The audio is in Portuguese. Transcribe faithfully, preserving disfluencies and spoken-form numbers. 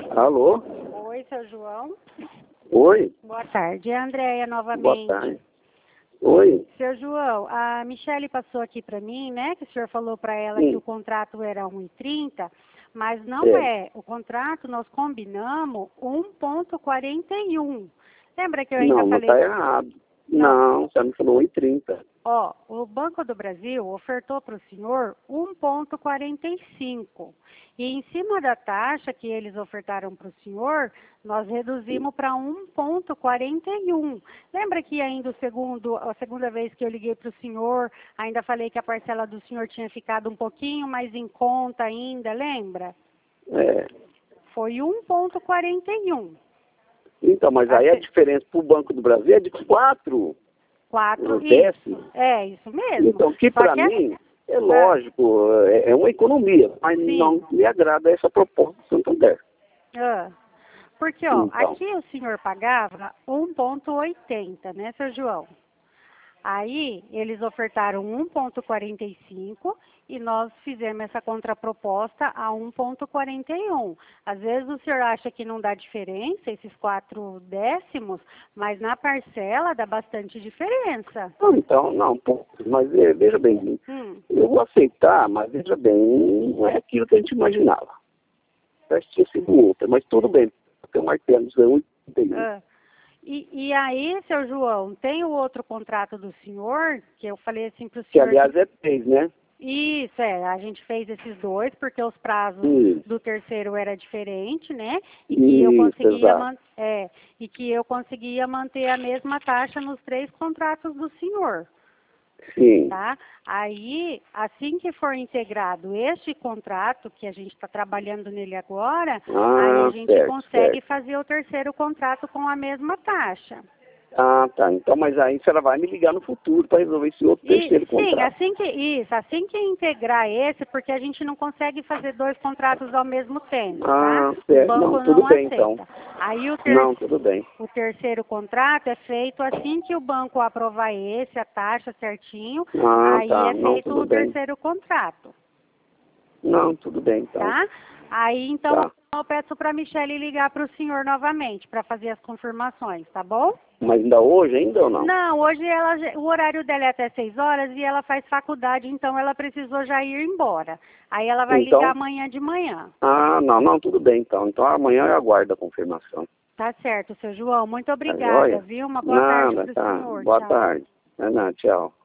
Alô? Oi, seu João. Oi? Boa tarde. É a Andréia novamente. Boa tarde. Oi? Seu João, a Michele passou aqui para mim, né, que o senhor falou para ela Sim. que o contrato era um e trinta, mas não É. é. O contrato nós combinamos um ponto quarenta e um. Lembra que eu ainda Não, mas falei... tá errado. Não. Não, você me falou um e trinta. Ó, o Banco do Brasil ofertou para o senhor um ponto quarenta e cinco. E em cima da taxa que eles ofertaram para o senhor, nós reduzimos para um ponto quarenta e um. Lembra que ainda o segundo, a segunda vez que eu liguei para o senhor, ainda falei que a parcela do senhor tinha ficado um pouquinho mais em conta ainda, lembra? É. Foi um ponto quarenta e um. Então, mas aí a diferença pro Banco do Brasil é de quatro. Quatro, décimos. é, isso mesmo. Então, que Só para que é- mim, é lógico, é, é uma economia, mas Sim. não me agrada essa proposta do Santander. Ah, porque, ó, Então. aqui o senhor pagava um ponto oitenta, né, seu João? Aí, eles ofertaram um ponto quarenta e cinco e nós fizemos essa contraproposta a um ponto quarenta e um. Às vezes o senhor acha que não dá diferença, esses quatro décimos, mas na parcela dá bastante diferença. Não, então, não, pô, mas é, veja bem, Hum. eu vou aceitar, mas veja bem, não é aquilo que a gente imaginava. Parece que tinha sido outra, mas tudo bem, tem um martelo, é um e trinta e um. Ah. E, e aí, seu João, tem o outro contrato do senhor, que eu falei assim para o Que senhor... aliás é três, né? Isso, é, a gente fez esses dois, porque os prazos Isso. do terceiro era diferente, né? E que eu Isso, conseguia, exato. man é, e que eu conseguia manter a mesma taxa nos três contratos do senhor, Sim. tá? Aí, assim que for integrado este contrato, que a gente está trabalhando nele agora, Ah, aí a gente certo, consegue certo. fazer o terceiro contrato com a mesma taxa. Ah, tá. Então, mas aí a senhora vai me ligar no futuro para resolver esse outro E, terceiro sim, contrato. assim que isso, assim que integrar esse, porque a gente não consegue fazer dois contratos ao mesmo tempo, tá? Ah, O certo. banco Não, tudo não bem, aceita. então. Aí o, ter, Não, tudo bem. o terceiro contrato é feito assim que o banco aprovar esse, a taxa certinho, Ah, aí tá. é Não, feito tudo o bem. terceiro contrato, Não, tudo bem, então. tá? Aí então Tá. eu peço para a Michele ligar para o senhor novamente para fazer as confirmações, tá bom? Mas ainda hoje, ainda ou não? Não, hoje ela, já- o horário dela é até seis horas e ela faz faculdade, então ela precisou já ir embora. Aí ela vai ligar Então, amanhã de manhã. ah, não, não, tudo bem, então. Então amanhã eu aguardo a confirmação. Tá certo, seu João. Muito Tá obrigada, joia? viu? Uma boa tarde Nada, para o tá. senhor. Boa Tchau. tarde. Não, não, tchau.